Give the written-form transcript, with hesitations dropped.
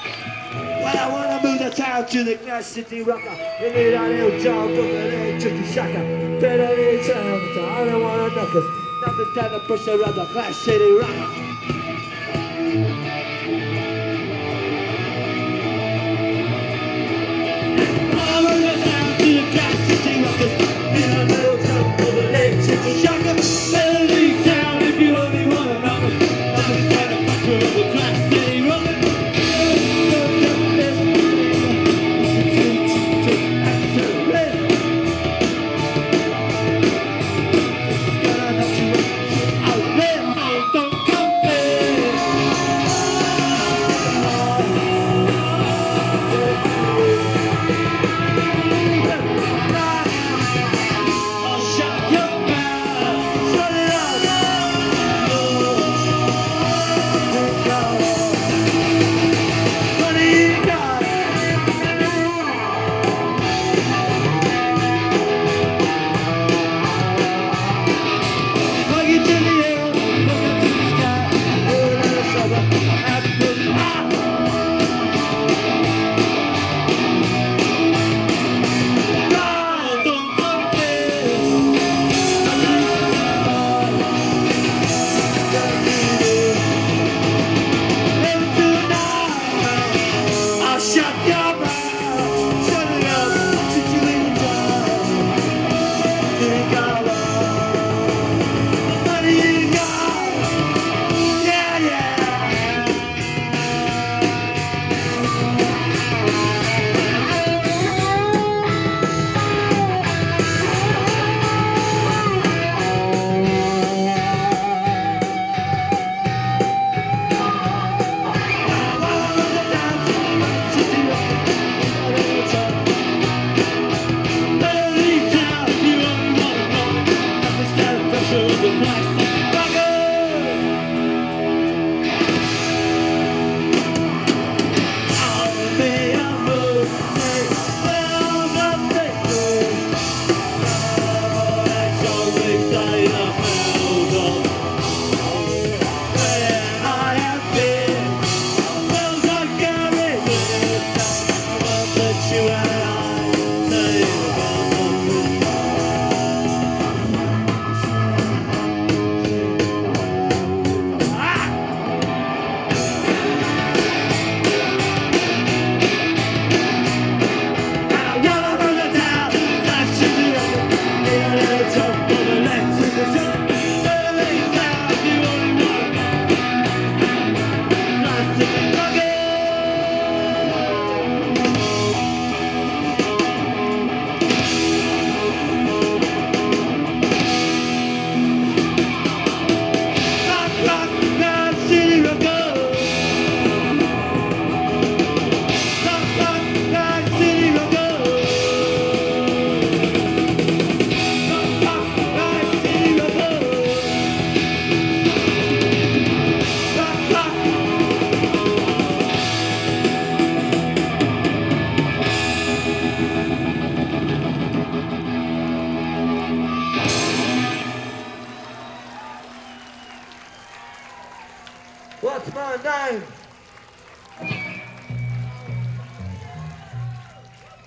Well, I wanna move the town to the Glass City Rocker. You need a little job from the electric shocker. Better need time, I don't wanna knock us. Nothing's down the pressure of the Glass City Rocker. I wanna move the town to the Glass City Rockers. Need a little job from the electric shocker. Better leave town if you only wanna knock us. Nothing's down the pressure of the Glass City Rockers. What's my name?